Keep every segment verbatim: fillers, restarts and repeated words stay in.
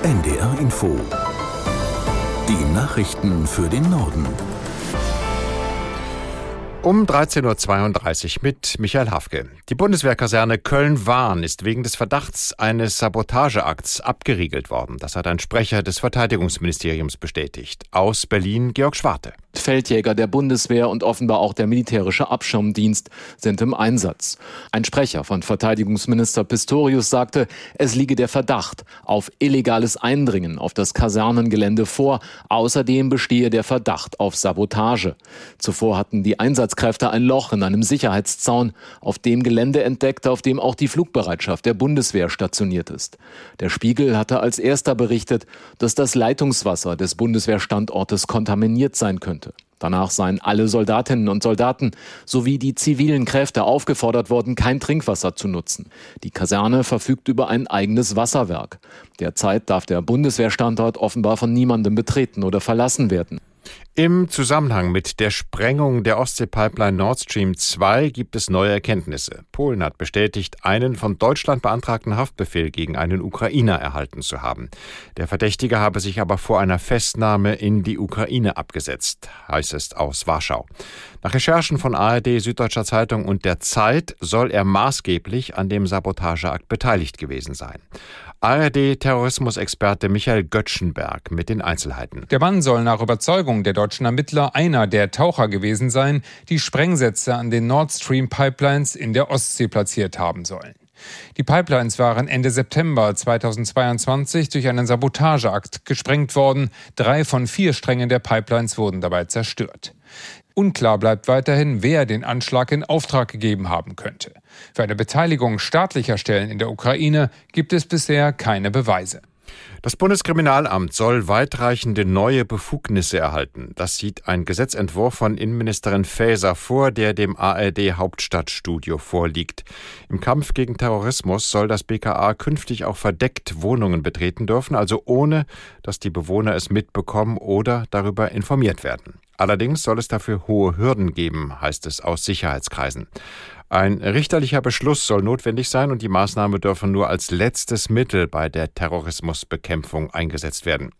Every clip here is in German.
N D R Info. Die Nachrichten für den Norden. Um dreizehn Uhr zweiunddreißig mit Michael Hafke. Die Bundeswehrkaserne Köln-Wahn ist wegen des Verdachts eines Sabotageakts abgeriegelt worden. Das hat ein Sprecher des Verteidigungsministeriums bestätigt. Aus Berlin Georg Schwarte. Feldjäger der Bundeswehr und offenbar auch der militärische Abschirmdienst sind im Einsatz. Ein Sprecher von Verteidigungsminister Pistorius sagte, es liege der Verdacht auf illegales Eindringen auf das Kasernengelände vor. Außerdem bestehe der Verdacht auf Sabotage. Zuvor hatten die Einsatzkräfte ein Loch in einem Sicherheitszaun auf dem Gelände entdeckt, auf dem auch die Flugbereitschaft der Bundeswehr stationiert ist. Der Spiegel hatte als erster berichtet, dass das Leitungswasser des Bundeswehrstandortes kontaminiert sein könnte. Danach seien alle Soldatinnen und Soldaten sowie die zivilen Kräfte aufgefordert worden, kein Trinkwasser zu nutzen. Die Kaserne verfügt über ein eigenes Wasserwerk. Derzeit darf der Bundeswehrstandort offenbar von niemandem betreten oder verlassen werden. Im Zusammenhang mit der Sprengung der Ostsee-Pipeline Nord Stream zwei gibt es neue Erkenntnisse. Polen hat bestätigt, einen von Deutschland beantragten Haftbefehl gegen einen Ukrainer erhalten zu haben. Der Verdächtige habe sich aber vor einer Festnahme in die Ukraine abgesetzt, heißt es aus Warschau. Nach Recherchen von A R D, Süddeutscher Zeitung und der Zeit soll er maßgeblich an dem Sabotageakt beteiligt gewesen sein. A R D-Terrorismusexperte Michael Göttschenberg mit den Einzelheiten. Der Mann soll nach Überzeugung der deutschen Ermittler einer der Taucher gewesen sein, die Sprengsätze an den Nord Stream Pipelines in der Ostsee platziert haben sollen. Die Pipelines waren Ende September zweitausendzweiundzwanzig durch einen Sabotageakt gesprengt worden. Drei von vier Strängen der Pipelines wurden dabei zerstört. Unklar bleibt weiterhin, wer den Anschlag in Auftrag gegeben haben könnte. Für eine Beteiligung staatlicher Stellen in der Ukraine gibt es bisher keine Beweise. Das Bundeskriminalamt soll weitreichende neue Befugnisse erhalten. Das sieht ein Gesetzentwurf von Innenministerin Faeser vor, der dem A R D-Hauptstadtstudio vorliegt. Im Kampf gegen Terrorismus soll das B K A künftig auch verdeckt Wohnungen betreten dürfen, also ohne, dass die Bewohner es mitbekommen oder darüber informiert werden. Allerdings soll es dafür hohe Hürden geben, heißt es aus Sicherheitskreisen. Ein richterlicher Beschluss soll notwendig sein und die Maßnahme dürfe nur als letztes Mittel bei der Terrorismusbekämpfung eingesetzt werden.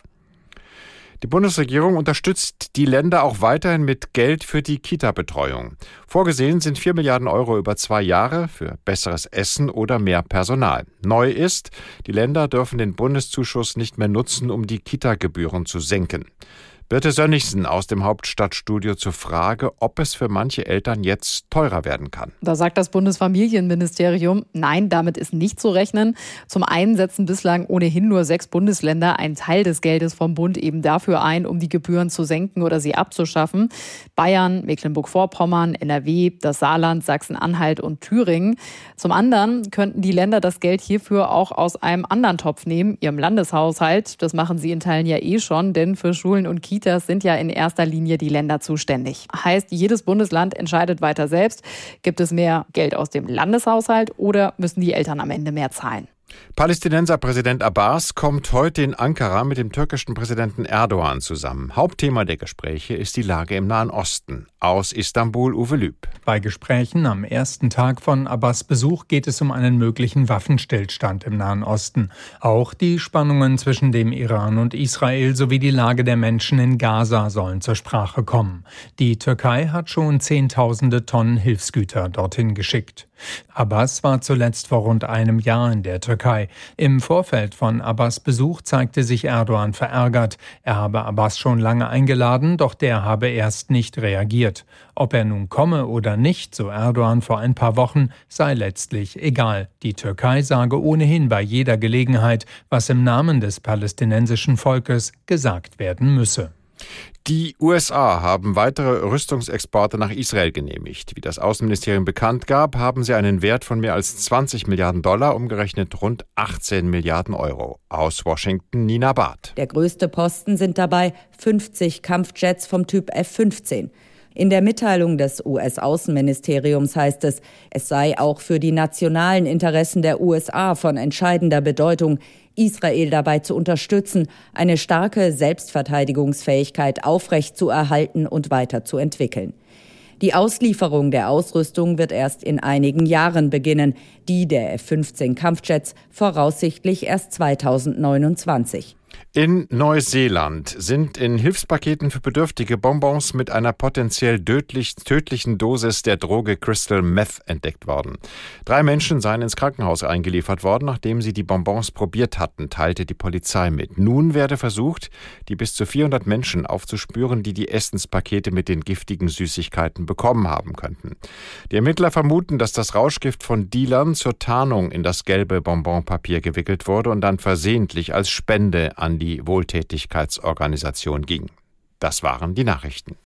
Die Bundesregierung unterstützt die Länder auch weiterhin mit Geld für die Kita-Betreuung. Vorgesehen sind vier Milliarden Euro über zwei Jahre für besseres Essen oder mehr Personal. Neu ist, die Länder dürfen den Bundeszuschuss nicht mehr nutzen, um die Kita-Gebühren zu senken. Birte Sönnigsen aus dem Hauptstadtstudio zur Frage, ob es für manche Eltern jetzt teurer werden kann. Da sagt das Bundesfamilienministerium, nein, damit ist nicht zu rechnen. Zum einen setzen bislang ohnehin nur sechs Bundesländer einen Teil des Geldes vom Bund eben dafür ein, um die Gebühren zu senken oder sie abzuschaffen. Bayern, Mecklenburg-Vorpommern, N R W, das Saarland, Sachsen-Anhalt und Thüringen. Zum anderen könnten die Länder das Geld hierfür auch aus einem anderen Topf nehmen, ihrem Landeshaushalt. Das machen sie in Teilen ja eh schon, denn für Schulen und Kitas Das sind ja in erster Linie die Länder zuständig. Heißt, jedes Bundesland entscheidet weiter selbst. Gibt es mehr Geld aus dem Landeshaushalt oder müssen die Eltern am Ende mehr zahlen? Palästinenser Präsident Abbas kommt heute in Ankara mit dem türkischen Präsidenten Erdogan zusammen. Hauptthema der Gespräche ist die Lage im Nahen Osten. Aus Istanbul Uwe Lüb. Bei Gesprächen am ersten Tag von Abbas' Besuch geht es um einen möglichen Waffenstillstand im Nahen Osten. Auch die Spannungen zwischen dem Iran und Israel sowie die Lage der Menschen in Gaza sollen zur Sprache kommen. Die Türkei hat schon Zehntausende Tonnen Hilfsgüter dorthin geschickt. Abbas war zuletzt vor rund einem Jahr in der Türkei. Im Vorfeld von Abbas' Besuch zeigte sich Erdogan verärgert. Er habe Abbas schon lange eingeladen, doch der habe erst nicht reagiert. Ob er nun komme oder nicht, so Erdogan vor ein paar Wochen, sei letztlich egal. Die Türkei sage ohnehin bei jeder Gelegenheit, was im Namen des palästinensischen Volkes gesagt werden müsse. Die U S A haben weitere Rüstungsexporte nach Israel genehmigt. Wie das Außenministerium bekannt gab, haben sie einen Wert von mehr als zwanzig Milliarden Dollar, umgerechnet rund achtzehn Milliarden Euro. Aus Washington Nina Barth. Der größte Posten sind dabei fünfzig Kampfjets vom Typ F fünfzehn. In der Mitteilung des U S-Außenministeriums heißt es, es sei auch für die nationalen Interessen der U S A von entscheidender Bedeutung, Israel dabei zu unterstützen, eine starke Selbstverteidigungsfähigkeit aufrechtzuerhalten und weiterzuentwickeln. Die Auslieferung der Ausrüstung wird erst in einigen Jahren beginnen, die der F fünfzehn Kampfjets voraussichtlich erst zweitausendneunundzwanzig. In Neuseeland sind in Hilfspaketen für Bedürftige Bonbons mit einer potenziell tödlich, tödlichen Dosis der Droge Crystal Meth entdeckt worden. Drei Menschen seien ins Krankenhaus eingeliefert worden, nachdem sie die Bonbons probiert hatten, teilte die Polizei mit. Nun werde versucht, die bis zu vierhundert Menschen aufzuspüren, die die Essenspakete mit den giftigen Süßigkeiten bekommen haben könnten. Die Ermittler vermuten, dass das Rauschgift von Dealern zur Tarnung in das gelbe Bonbonpapier gewickelt wurde und dann versehentlich als Spende an die Wohltätigkeitsorganisation ging. Das waren die Nachrichten.